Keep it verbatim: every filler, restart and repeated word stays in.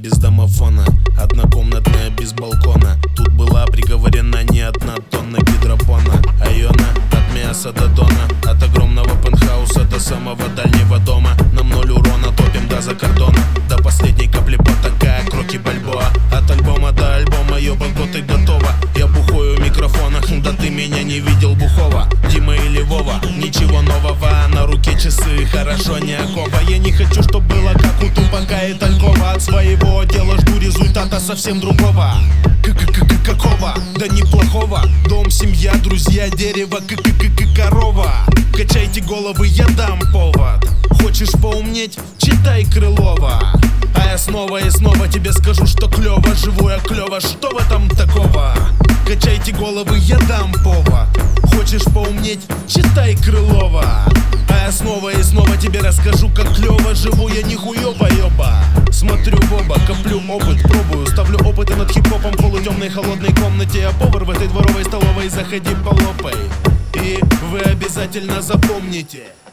без домофона, однокомнатная без балкона. Тут была приговорена не одна тонна гидропона. Айона от мяса до дона, от огромного пентхауса до самого дальнего дома. Нам ноль урона, топим до закордона, до последней капли пота, как Рокки Бальбоа. От альбома до альбома, ёбанько, ты готова. Я бухой у микрофона, да ты меня не видел бухого. Дима или Вова, ничего нового, на руке часы, хорошо не окова. Я не хочу, чтоб было как у Тупака и Талькова. От своего дела жду результата совсем другого. Какого? Да неплохого. Дом, семья, друзья, дерево, корова. Качайте головы, я дам повод. Хочешь поумнеть? Читай Крылова. А я снова и снова тебе скажу, что клёво. Живу я клёво, что в этом такого? Качайте головы, я дам повод. Хочешь поумнеть? Читай Крылова. А я снова и снова тебе расскажу, как клёво. Живу я не хуёво, ёба. Смотрю в оба, коплю опыт, пробую. Ставлю опыты над хип-хопом в полутемной холодной комнате. Я повар в этой дворовой столовой, заходи полопай. И вы обязательно запомните: